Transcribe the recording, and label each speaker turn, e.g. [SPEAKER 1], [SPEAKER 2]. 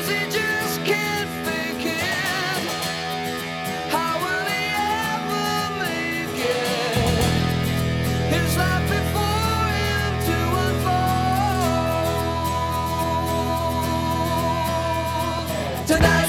[SPEAKER 1] he just can't fake it? How will he ever make it? His life before him to unfold. Tonight